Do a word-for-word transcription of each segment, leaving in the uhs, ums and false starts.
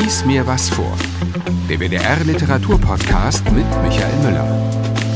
Lies mir was vor. Der W D R-Literaturpodcast mit Michael Müller.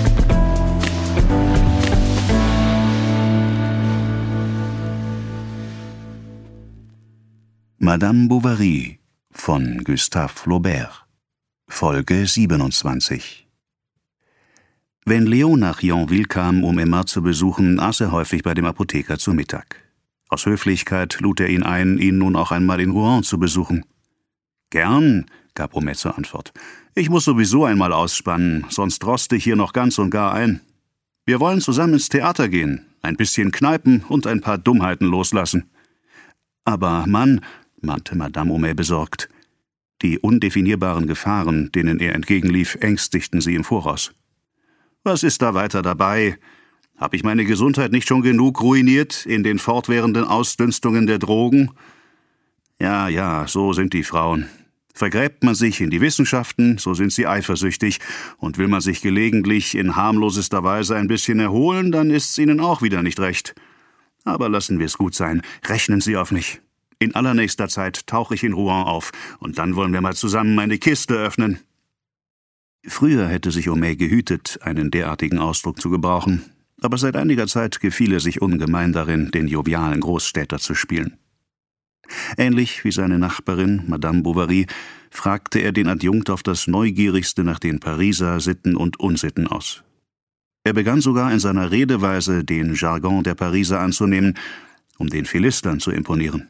Madame Bovary von Gustave Flaubert. Folge siebenundzwanzig. Wenn Leo nach Yonville kam, um Emma zu besuchen, aß er häufig bei dem Apotheker zu Mittag. Aus Höflichkeit lud er ihn ein, ihn nun auch einmal in Rouen zu besuchen. »Gern«, gab Homais zur Antwort. »Ich muss sowieso einmal ausspannen, sonst roste ich hier noch ganz und gar ein. Wir wollen zusammen ins Theater gehen, ein bisschen kneipen und ein paar Dummheiten loslassen.« »Aber Mann«, mahnte Madame Homais besorgt. Die undefinierbaren Gefahren, denen er entgegenlief, ängstigten sie im Voraus. »Was ist da weiter dabei? Hab ich meine Gesundheit nicht schon genug ruiniert in den fortwährenden Ausdünstungen der Drogen? Ja, ja, so sind die Frauen. Vergräbt man sich in die Wissenschaften, so sind sie eifersüchtig, und will man sich gelegentlich in harmlosester Weise ein bisschen erholen, dann ist's ihnen auch wieder nicht recht. Aber lassen wir es gut sein, rechnen Sie auf mich. In allernächster Zeit tauche ich in Rouen auf, und dann wollen wir mal zusammen meine Kiste öffnen.« Früher hätte sich Homais gehütet, einen derartigen Ausdruck zu gebrauchen, aber seit einiger Zeit gefiel er sich ungemein darin, den jovialen Großstädter zu spielen. Ähnlich wie seine Nachbarin, Madame Bovary, fragte er den Adjunkt auf das Neugierigste nach den Pariser Sitten und Unsitten aus. Er begann sogar in seiner Redeweise den Jargon der Pariser anzunehmen, um den Philistern zu imponieren.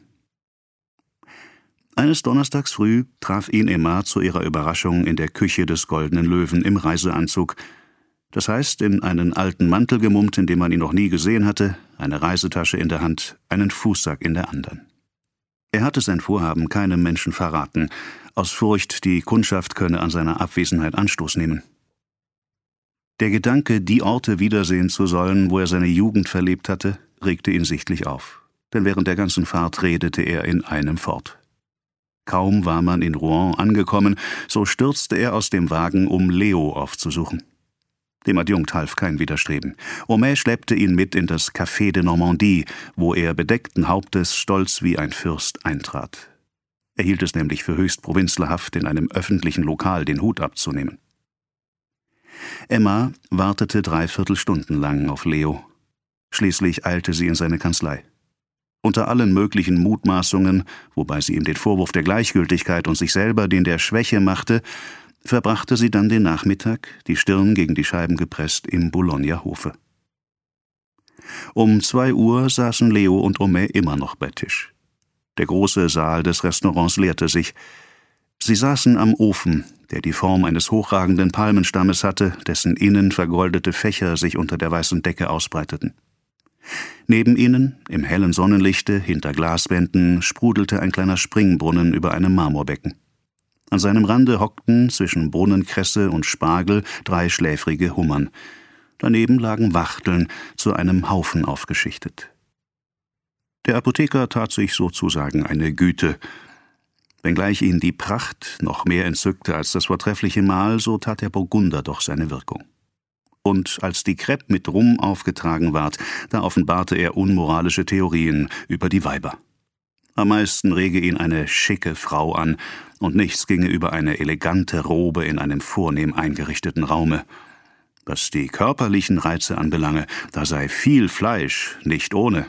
Eines Donnerstags früh traf ihn Emma zu ihrer Überraschung in der Küche des Goldenen Löwen im Reiseanzug, das heißt in einen alten Mantel gemummt, in dem man ihn noch nie gesehen hatte, eine Reisetasche in der Hand, einen Fußsack in der anderen. Er hatte sein Vorhaben keinem Menschen verraten, aus Furcht, die Kundschaft könne an seiner Abwesenheit Anstoß nehmen. Der Gedanke, die Orte wiedersehen zu sollen, wo er seine Jugend verlebt hatte, regte ihn sichtlich auf, denn während der ganzen Fahrt redete er in einem fort. Kaum war man in Rouen angekommen, so stürzte er aus dem Wagen, um Leo aufzusuchen. Dem Adjunkt half kein Widerstreben. Homais schleppte ihn mit in das Café de Normandie, wo er bedeckten Hauptes stolz wie ein Fürst eintrat. Er hielt es nämlich für höchst provinzlerhaft, in einem öffentlichen Lokal den Hut abzunehmen. Emma wartete dreiviertel Stunden lang auf Leo. Schließlich eilte sie in seine Kanzlei. Unter allen möglichen Mutmaßungen, wobei sie ihm den Vorwurf der Gleichgültigkeit und sich selber den der Schwäche machte, verbrachte sie dann den Nachmittag, die Stirn gegen die Scheiben gepresst, im Bologner Hofe. Um zwei Uhr saßen Leo und Homais immer noch bei Tisch. Der große Saal des Restaurants leerte sich. Sie saßen am Ofen, der die Form eines hochragenden Palmenstammes hatte, dessen innen vergoldete Fächer sich unter der weißen Decke ausbreiteten. Neben ihnen, im hellen Sonnenlichte, hinter Glaswänden, sprudelte ein kleiner Springbrunnen über einem Marmorbecken. An seinem Rande hockten zwischen Brunnenkresse und Spargel drei schläfrige Hummern. Daneben lagen Wachteln, zu einem Haufen aufgeschichtet. Der Apotheker tat sich sozusagen eine Güte. Wenngleich ihn die Pracht noch mehr entzückte als das vortreffliche Mahl, so tat der Burgunder doch seine Wirkung. Und als die Crêpe mit Rum aufgetragen ward, da offenbarte er unmoralische Theorien über die Weiber. Am meisten rege ihn eine schicke Frau an, und nichts ginge über eine elegante Robe in einem vornehm eingerichteten Raume. Was die körperlichen Reize anbelange, da sei viel Fleisch, nicht ohne.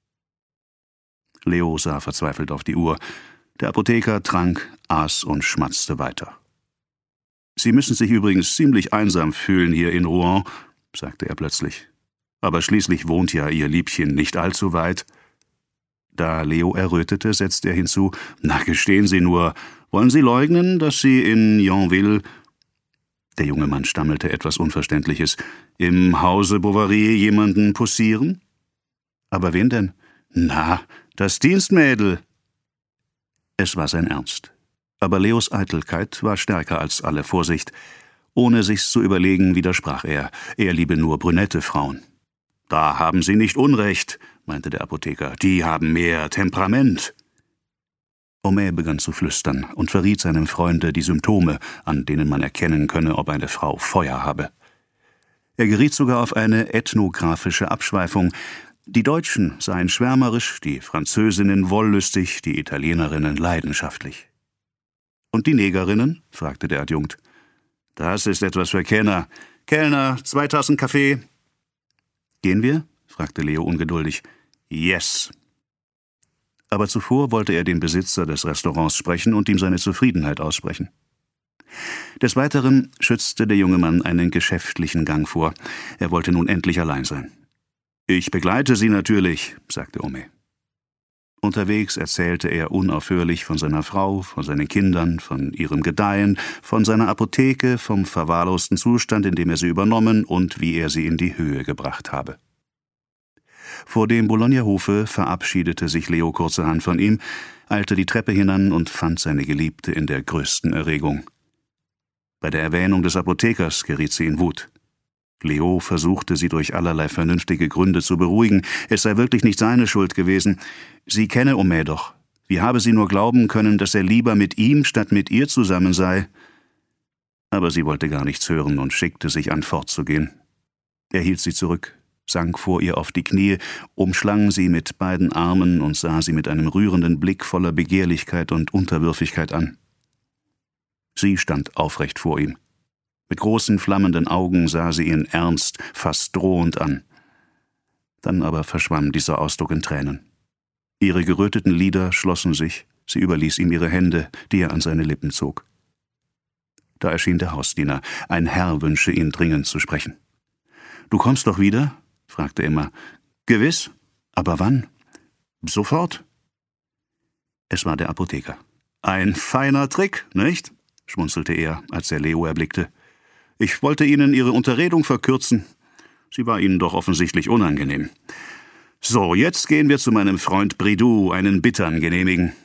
Leo sah verzweifelt auf die Uhr. Der Apotheker trank, aß und schmatzte weiter. »Sie müssen sich übrigens ziemlich einsam fühlen hier in Rouen«, sagte er plötzlich. »Aber schließlich wohnt ja Ihr Liebchen nicht allzu weit.« Da Leo errötete, setzte er hinzu, »Na, gestehen Sie nur, wollen Sie leugnen, dass Sie in Yonville...« Der junge Mann stammelte etwas Unverständliches. »Im Hause Bovary jemanden poussieren?« »Aber wen denn?« »Na, das Dienstmädel.« Es war sein Ernst. Aber Leos Eitelkeit war stärker als alle Vorsicht. Ohne sich's zu überlegen, widersprach er, er liebe nur brünette Frauen. »Da haben Sie nicht Unrecht«, meinte der Apotheker, »die haben mehr Temperament.« Homais begann zu flüstern und verriet seinem Freunde die Symptome, an denen man erkennen könne, ob eine Frau Feuer habe. Er geriet sogar auf eine ethnographische Abschweifung. Die Deutschen seien schwärmerisch, die Französinnen wollüstig, die Italienerinnen leidenschaftlich. »Und die Negerinnen?« fragte der Adjunkt. »Das ist etwas für Kenner. Kellner, zwei Tassen Kaffee.« »Gehen wir?« fragte Leo ungeduldig. »Yes.« Aber zuvor wollte er den Besitzer des Restaurants sprechen und ihm seine Zufriedenheit aussprechen. Des Weiteren schützte der junge Mann einen geschäftlichen Gang vor. Er wollte nun endlich allein sein. »Ich begleite Sie natürlich«, sagte Homais. Unterwegs erzählte er unaufhörlich von seiner Frau, von seinen Kindern, von ihrem Gedeihen, von seiner Apotheke, vom verwahrlosten Zustand, in dem er sie übernommen und wie er sie in die Höhe gebracht habe. Vor dem Bologna-Hofe verabschiedete sich Leo kurzerhand von ihm, eilte die Treppe hinan und fand seine Geliebte in der größten Erregung. Bei der Erwähnung des Apothekers geriet sie in Wut. Leo versuchte, sie durch allerlei vernünftige Gründe zu beruhigen. Es sei wirklich nicht seine Schuld gewesen. Sie kenne Homais doch. Wie habe sie nur glauben können, dass er lieber mit ihm statt mit ihr zusammen sei? Aber sie wollte gar nichts hören und schickte sich an, fortzugehen. Er hielt sie zurück, sank vor ihr auf die Knie, umschlang sie mit beiden Armen und sah sie mit einem rührenden Blick voller Begehrlichkeit und Unterwürfigkeit an. Sie stand aufrecht vor ihm. Mit großen, flammenden Augen sah sie ihn ernst, fast drohend an. Dann aber verschwamm dieser Ausdruck in Tränen. Ihre geröteten Lider schlossen sich, sie überließ ihm ihre Hände, die er an seine Lippen zog. Da erschien der Hausdiener, ein Herr wünsche ihn dringend zu sprechen. »Du kommst doch wieder?« fragte Emma. »Gewiss. Aber wann?« »Sofort.« Es war der Apotheker. »Ein feiner Trick, nicht?« schmunzelte er, als er Leo erblickte. »Ich wollte Ihnen Ihre Unterredung verkürzen. Sie war Ihnen doch offensichtlich unangenehm. So, jetzt gehen wir zu meinem Freund Bridoux einen Bittern genehmigen.«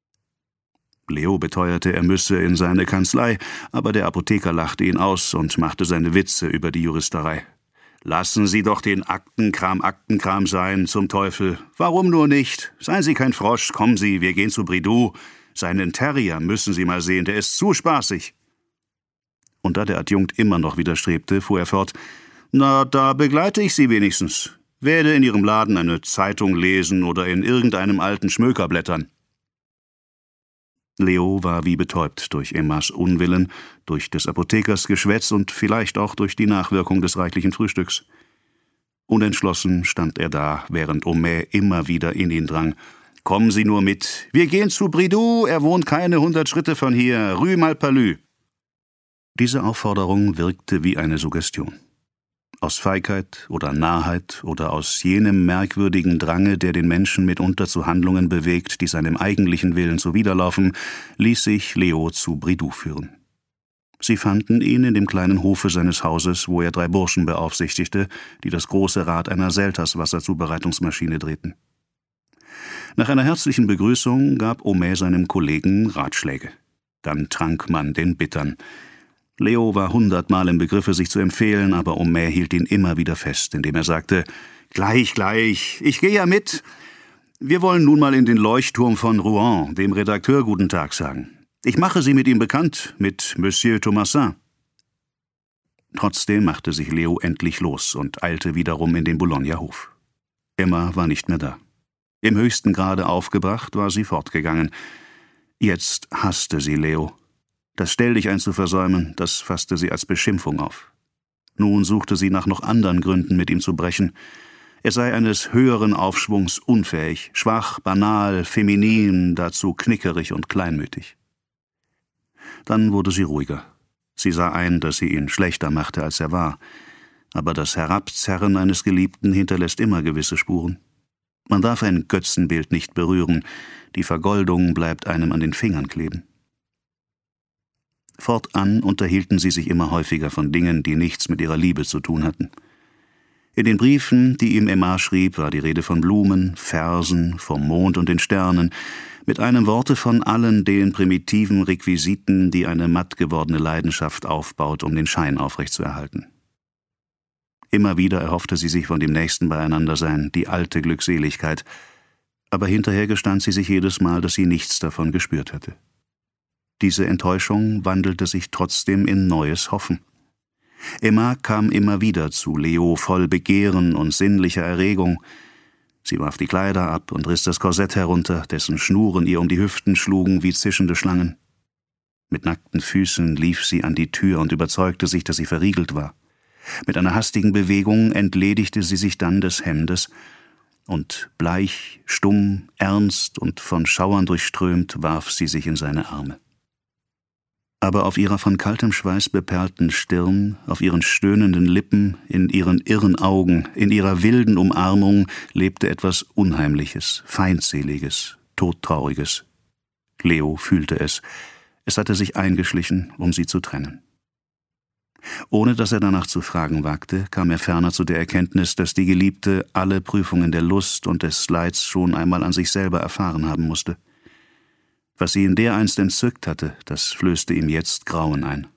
Leo beteuerte, er müsse in seine Kanzlei, aber der Apotheker lachte ihn aus und machte seine Witze über die Juristerei. »Lassen Sie doch den Aktenkram Aktenkram sein, zum Teufel. Warum nur nicht? Seien Sie kein Frosch, kommen Sie, wir gehen zu Bridoux. Seinen Terrier müssen Sie mal sehen, der ist zu spaßig.« Und da der Adjunkt immer noch widerstrebte, fuhr er fort, »Na, da begleite ich Sie wenigstens. Werde in Ihrem Laden eine Zeitung lesen oder in irgendeinem alten Schmöker blättern.« Leo war wie betäubt durch Emmas Unwillen, durch des Apothekers Geschwätz und vielleicht auch durch die Nachwirkung des reichlichen Frühstücks. Unentschlossen stand er da, während Homais immer wieder in ihn drang. »Kommen Sie nur mit. Wir gehen zu Bridoux, er wohnt keine hundert Schritte von hier, Rue Malpalu.« Diese Aufforderung wirkte wie eine Suggestion. Aus Feigheit oder Narrheit oder aus jenem merkwürdigen Drange, der den Menschen mitunter zu Handlungen bewegt, die seinem eigentlichen Willen zuwiderlaufen, ließ sich Leo zu Bridoux führen. Sie fanden ihn in dem kleinen Hofe seines Hauses, wo er drei Burschen beaufsichtigte, die das große Rad einer Selterswasserzubereitungsmaschine drehten. Nach einer herzlichen Begrüßung gab Homais seinem Kollegen Ratschläge. Dann trank man den Bittern. Leo war hundertmal im Begriffe, sich zu empfehlen, aber Homais hielt ihn immer wieder fest, indem er sagte, »Gleich, gleich, ich gehe ja mit. Wir wollen nun mal in den Leuchtturm von Rouen, dem Redakteur guten Tag sagen. Ich mache Sie mit ihm bekannt, mit Monsieur Thomasin.« Trotzdem machte sich Leo endlich los und eilte wiederum in den Bologna-Hof. Emma war nicht mehr da. Im höchsten Grade aufgebracht war sie fortgegangen. Jetzt hasste sie Leo. Das Stelldichein zu versäumen, das fasste sie als Beschimpfung auf. Nun suchte sie nach noch anderen Gründen, mit ihm zu brechen. Er sei eines höheren Aufschwungs unfähig, schwach, banal, feminin, dazu knickerig und kleinmütig. Dann wurde sie ruhiger. Sie sah ein, dass sie ihn schlechter machte, als er war. Aber das Herabzerren eines Geliebten hinterlässt immer gewisse Spuren. Man darf ein Götzenbild nicht berühren, die Vergoldung bleibt einem an den Fingern kleben. Fortan unterhielten sie sich immer häufiger von Dingen, die nichts mit ihrer Liebe zu tun hatten. In den Briefen, die ihm Emma schrieb, war die Rede von Blumen, Versen, vom Mond und den Sternen, mit einem Worte von allen den primitiven Requisiten, die eine matt gewordene Leidenschaft aufbaut, um den Schein aufrechtzuerhalten. Immer wieder erhoffte sie sich von dem nächsten Beieinandersein, die alte Glückseligkeit, aber hinterher gestand sie sich jedes Mal, dass sie nichts davon gespürt hatte. Diese Enttäuschung wandelte sich trotzdem in neues Hoffen. Emma kam immer wieder zu Leo voll Begehren und sinnlicher Erregung. Sie warf die Kleider ab und riss das Korsett herunter, dessen Schnuren ihr um die Hüften schlugen wie zischende Schlangen. Mit nackten Füßen lief sie an die Tür und überzeugte sich, dass sie verriegelt war. Mit einer hastigen Bewegung entledigte sie sich dann des Hemdes, und bleich, stumm, ernst und von Schauern durchströmt warf sie sich in seine Arme. Aber auf ihrer von kaltem Schweiß beperlten Stirn, auf ihren stöhnenden Lippen, in ihren irren Augen, in ihrer wilden Umarmung lebte etwas Unheimliches, Feindseliges, Todtrauriges. Leo fühlte es. Es hatte sich eingeschlichen, um sie zu trennen. Ohne dass er danach zu fragen wagte, kam er ferner zu der Erkenntnis, dass die Geliebte alle Prüfungen der Lust und des Leids schon einmal an sich selber erfahren haben musste. Was sie in dereinst entzückt hatte, das flößte ihm jetzt Grauen ein.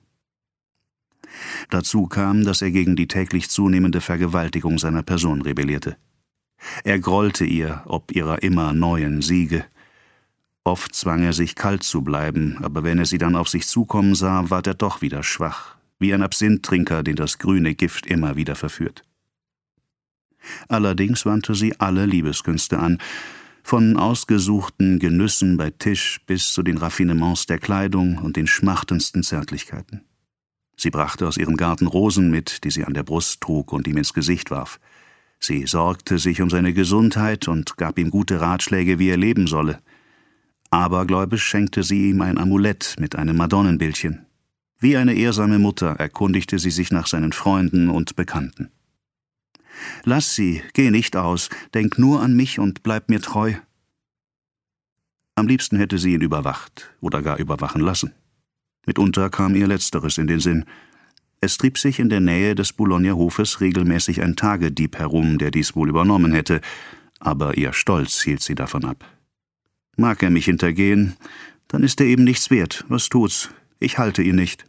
Dazu kam, dass er gegen die täglich zunehmende Vergewaltigung seiner Person rebellierte. Er grollte ihr ob ihrer immer neuen Siege. Oft zwang er sich, kalt zu bleiben, aber wenn er sie dann auf sich zukommen sah, ward er doch wieder schwach, wie ein Absinthtrinker, den das grüne Gift immer wieder verführt. Allerdings wandte sie alle Liebeskünste an, von ausgesuchten Genüssen bei Tisch bis zu den Raffinements der Kleidung und den schmachtendsten Zärtlichkeiten. Sie brachte aus ihrem Garten Rosen mit, die sie an der Brust trug und ihm ins Gesicht warf. Sie sorgte sich um seine Gesundheit und gab ihm gute Ratschläge, wie er leben solle. Abergläubisch schenkte sie ihm ein Amulett mit einem Madonnenbildchen. Wie eine ehrsame Mutter erkundigte sie sich nach seinen Freunden und Bekannten. »Lass sie, geh nicht aus, denk nur an mich und bleib mir treu.« Am liebsten hätte sie ihn überwacht oder gar überwachen lassen. Mitunter kam ihr Letzteres in den Sinn. Es trieb sich in der Nähe des Boulogner Hofes regelmäßig ein Tagedieb herum, der dies wohl übernommen hätte, aber ihr Stolz hielt sie davon ab. »Mag er mich hintergehen, dann ist er eben nichts wert, was tut's, ich halte ihn nicht.«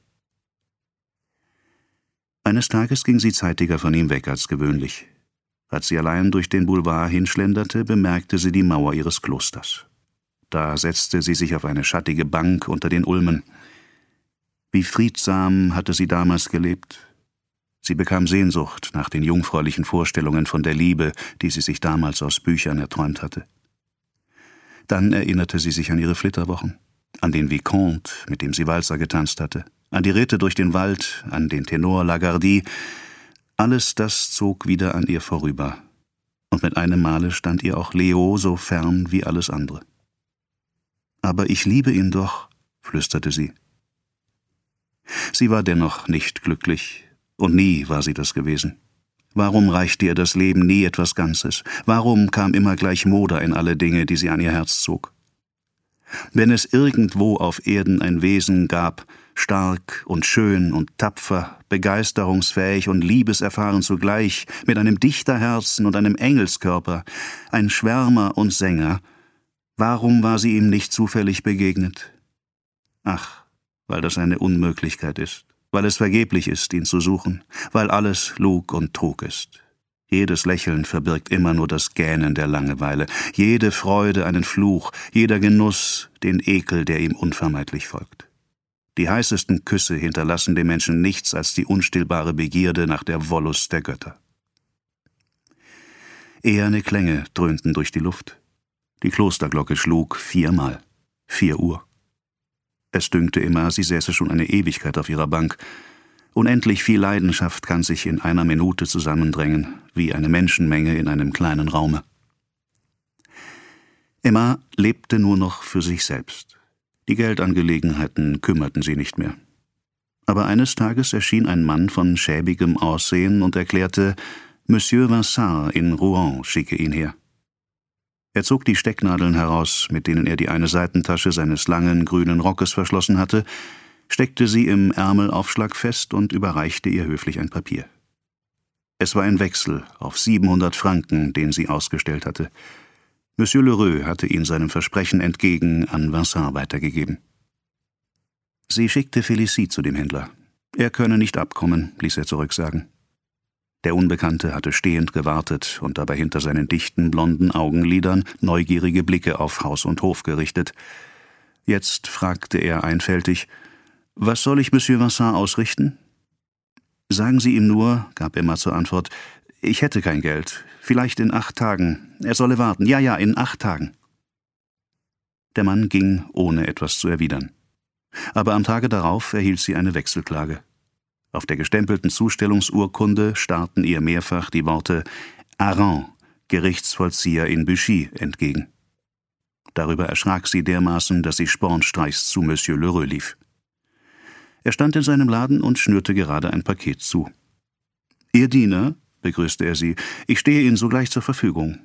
Eines Tages ging sie zeitiger von ihm weg als gewöhnlich. Als sie allein durch den Boulevard hinschlenderte, bemerkte sie die Mauer ihres Klosters. Da setzte sie sich auf eine schattige Bank unter den Ulmen. Wie friedsam hatte sie damals gelebt. Sie bekam Sehnsucht nach den jungfräulichen Vorstellungen von der Liebe, die sie sich damals aus Büchern erträumt hatte. Dann erinnerte sie sich an ihre Flitterwochen, an den Vicomte, mit dem sie Walzer getanzt hatte, an die Ritte durch den Wald, an den Tenor Lagardy. Alles das zog wieder an ihr vorüber, und mit einem Male stand ihr auch Leo so fern wie alles andere. »Aber ich liebe ihn doch«, flüsterte sie. Sie war dennoch nicht glücklich, und nie war sie das gewesen. Warum reichte ihr das Leben nie etwas Ganzes? Warum kam immer gleich Moder in alle Dinge, die sie an ihr Herz zog? Wenn es irgendwo auf Erden ein Wesen gab, stark und schön und tapfer, begeisterungsfähig und liebeserfahren zugleich, mit einem Dichterherzen und einem Engelskörper, ein Schwärmer und Sänger, warum war sie ihm nicht zufällig begegnet? Ach, weil das eine Unmöglichkeit ist, weil es vergeblich ist, ihn zu suchen, weil alles Lug und Trug ist. Jedes Lächeln verbirgt immer nur das Gähnen der Langeweile, jede Freude einen Fluch, jeder Genuss den Ekel, der ihm unvermeidlich folgt. Die heißesten Küsse hinterlassen dem Menschen nichts als die unstillbare Begierde nach der Wollust der Götter. Eherne Klänge dröhnten durch die Luft. Die Klosterglocke schlug viermal. Vier Uhr. Es dünkte immer, sie säße schon eine Ewigkeit auf ihrer Bank. Unendlich viel Leidenschaft kann sich in einer Minute zusammendrängen, wie eine Menschenmenge in einem kleinen Raume. Emma lebte nur noch für sich selbst. Die Geldangelegenheiten kümmerten sie nicht mehr. Aber eines Tages erschien ein Mann von schäbigem Aussehen und erklärte, Monsieur Vincent in Rouen schicke ihn her. Er zog die Stecknadeln heraus, mit denen er die eine Seitentasche seines langen, grünen Rockes verschlossen hatte, steckte sie im Ärmelaufschlag fest und überreichte ihr höflich ein Papier. Es war ein Wechsel auf siebenhundert Franken, den sie ausgestellt hatte. Monsieur Lheureux hatte ihn seinem Versprechen entgegen an Vincent weitergegeben. Sie schickte Félicie zu dem Händler. Er könne nicht abkommen, ließ er zurücksagen. Der Unbekannte hatte stehend gewartet und dabei hinter seinen dichten, blonden Augenlidern neugierige Blicke auf Haus und Hof gerichtet. Jetzt fragte er einfältig, »Was soll ich Monsieur Vincent ausrichten?« »Sagen Sie ihm nur«, gab Emma zur Antwort, »ich hätte kein Geld, vielleicht in acht Tagen. Er solle warten, ja, ja, in acht Tagen.« Der Mann ging, ohne etwas zu erwidern. Aber am Tage darauf erhielt sie eine Wechselklage. Auf der gestempelten Zustellungsurkunde starrten ihr mehrfach die Worte »Aran, Gerichtsvollzieher in Buchy« entgegen. Darüber erschrak sie dermaßen, dass sie spornstreichs zu Monsieur Lheureux lief. Er stand in seinem Laden und schnürte gerade ein Paket zu. »Ihr Diener«, begrüßte er sie, »ich stehe Ihnen sogleich zur Verfügung.«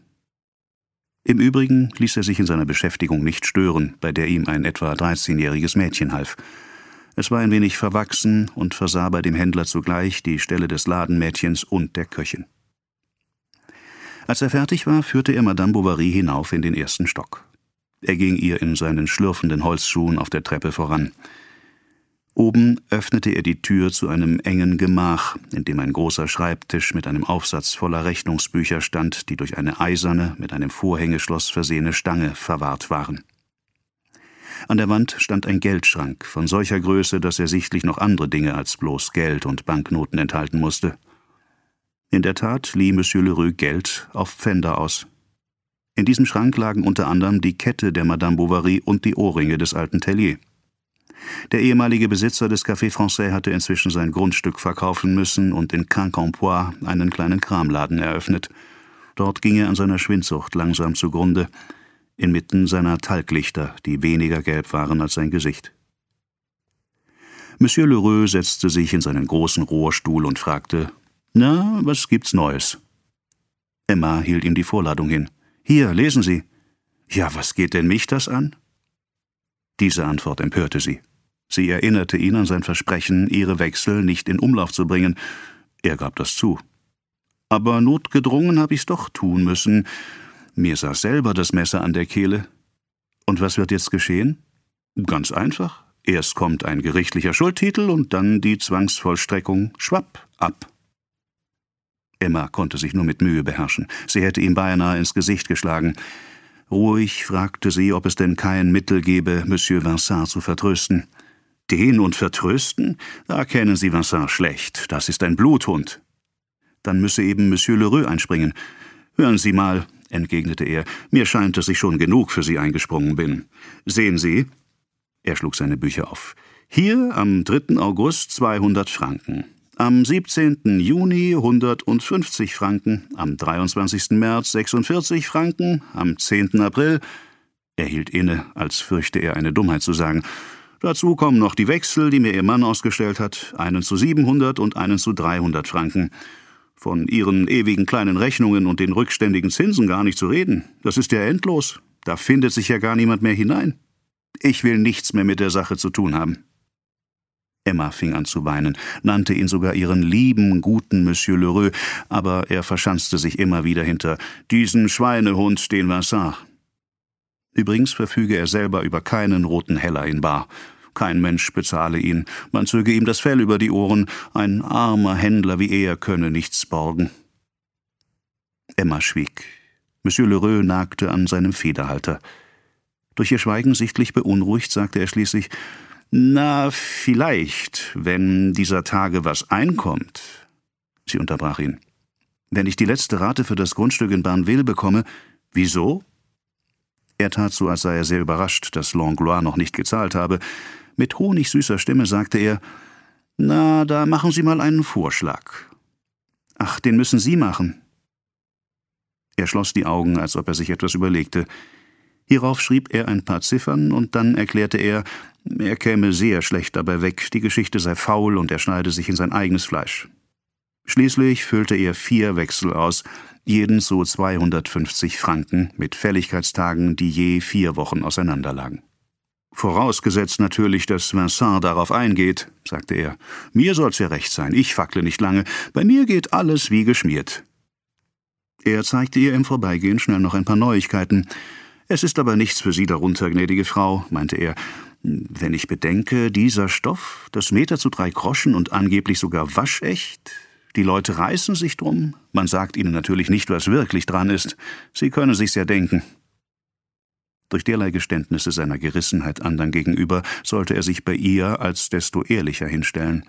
Im Übrigen ließ er sich in seiner Beschäftigung nicht stören, bei der ihm ein etwa dreizehnjähriges Mädchen half. Es war ein wenig verwachsen und versah bei dem Händler zugleich die Stelle des Ladenmädchens und der Köchin. Als er fertig war, führte er Madame Bovary hinauf in den ersten Stock. Er ging ihr in seinen schlürfenden Holzschuhen auf der Treppe voran. Oben öffnete er die Tür zu einem engen Gemach, in dem ein großer Schreibtisch mit einem Aufsatz voller Rechnungsbücher stand, die durch eine eiserne, mit einem Vorhängeschloss versehene Stange verwahrt waren. An der Wand stand ein Geldschrank von solcher Größe, dass er sichtlich noch andere Dinge als bloß Geld und Banknoten enthalten musste. In der Tat lieh Monsieur Lheureux Geld auf Pfänder aus. In diesem Schrank lagen unter anderem die Kette der Madame Bovary und die Ohrringe des alten Tellier. Der ehemalige Besitzer des Café Français hatte inzwischen sein Grundstück verkaufen müssen und in Quincampoix einen kleinen Kramladen eröffnet. Dort ging er an seiner Schwindsucht langsam zugrunde, inmitten seiner Talglichter, die weniger gelb waren als sein Gesicht. Monsieur Lheureux setzte sich in seinen großen Rohrstuhl und fragte: »Na, was gibt's Neues?« Emma hielt ihm die Vorladung hin. »Hier, lesen Sie.« »Ja, was geht denn mich das an?« Diese Antwort empörte sie. Sie erinnerte ihn an sein Versprechen, ihre Wechsel nicht in Umlauf zu bringen. Er gab das zu. »Aber notgedrungen habe ich's doch tun müssen. Mir saß selber das Messer an der Kehle. Und was wird jetzt geschehen? Ganz einfach. Erst kommt ein gerichtlicher Schuldtitel und dann die Zwangsvollstreckung. Schwapp, ab.« Emma konnte sich nur mit Mühe beherrschen. Sie hätte ihm beinahe ins Gesicht geschlagen. Ruhig fragte sie, ob es denn kein Mittel gebe, Monsieur Vincent zu vertrösten. »Den und vertrösten? Da kennen Sie Vincent schlecht. Das ist ein Bluthund.« Dann müsse eben Monsieur Lheureux einspringen. »Hören Sie mal«, entgegnete er, »mir scheint, dass ich schon genug für Sie eingesprungen bin. Sehen Sie?« Er schlug seine Bücher auf. »Hier am dritten August zweihundert Franken. Am siebzehnten Juni hundertfünfzig Franken, am dreiundzwanzigsten März sechsundvierzig Franken, am zehnten April…« Er hielt inne, als fürchte er eine Dummheit zu sagen. »Dazu kommen noch die Wechsel, die mir Ihr Mann ausgestellt hat, einen zu siebenhundert und einen zu dreihundert Franken. Von Ihren ewigen kleinen Rechnungen und den rückständigen Zinsen gar nicht zu reden. Das ist ja endlos. Da findet sich ja gar niemand mehr hinein. Ich will nichts mehr mit der Sache zu tun haben.« Emma fing an zu weinen, nannte ihn sogar ihren lieben, guten Monsieur Lheureux, aber er verschanzte sich immer wieder hinter »diesen Schweinehund, den Vincent«. Übrigens verfüge er selber über keinen roten Heller in bar. Kein Mensch bezahle ihn, man zöge ihm das Fell über die Ohren, ein armer Händler wie er könne nichts borgen. Emma schwieg. Monsieur Lheureux nagte an seinem Federhalter. Durch ihr Schweigen sichtlich beunruhigt, sagte er schließlich: »Na, vielleicht, wenn dieser Tage was einkommt.« Sie unterbrach ihn. »Wenn ich die letzte Rate für das Grundstück in Barneville bekomme, wieso?« Er tat so, als sei er sehr überrascht, dass Langlois noch nicht gezahlt habe. Mit honigsüßer Stimme sagte er: »Na, da machen Sie mal einen Vorschlag.« »Ach, den müssen Sie machen.« Er schloss die Augen, als ob er sich etwas überlegte. Hierauf schrieb er ein paar Ziffern, und dann erklärte er, er käme sehr schlecht dabei weg, die Geschichte sei faul und er schneide sich in sein eigenes Fleisch. Schließlich füllte er vier Wechsel aus, jeden zu zweihundertfünfzig Franken, mit Fälligkeitstagen, die je vier Wochen auseinanderlagen. »Vorausgesetzt natürlich, dass Vincent darauf eingeht«, sagte er. »Mir soll's ja recht sein, ich fackle nicht lange, bei mir geht alles wie geschmiert.« Er zeigte ihr im Vorbeigehen schnell noch ein paar Neuigkeiten. »Es ist aber nichts für Sie darunter, gnädige Frau«, meinte er. »Wenn ich bedenke, dieser Stoff, das Meter zu drei Groschen und angeblich sogar waschecht. Die Leute reißen sich drum. Man sagt ihnen natürlich nicht, was wirklich dran ist. Sie können sich's ja denken.« Durch derlei Geständnisse seiner Gerissenheit anderen gegenüber sollte er sich bei ihr als desto ehrlicher hinstellen.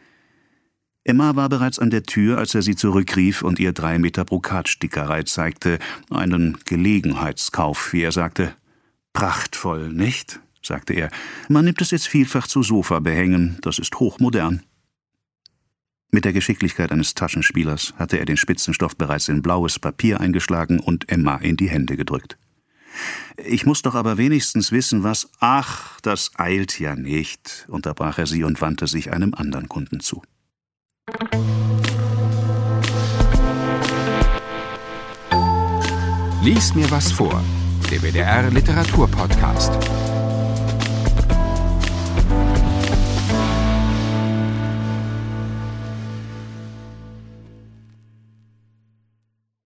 Emma war bereits an der Tür, als er sie zurückrief und ihr drei Meter Brokatstickerei zeigte, einen Gelegenheitskauf, wie er sagte. »Prachtvoll, nicht?« sagte er. »Man nimmt es jetzt vielfach zu Sofabehängen, das ist hochmodern.« Mit der Geschicklichkeit eines Taschenspielers hatte er den Spitzenstoff bereits in blaues Papier eingeschlagen und Emma in die Hände gedrückt. »Ich muss doch aber wenigstens wissen, was...« »Ach, das eilt ja nicht«, unterbrach er sie und wandte sich einem anderen Kunden zu. Lies mir was vor. Der W D R Literaturpodcast.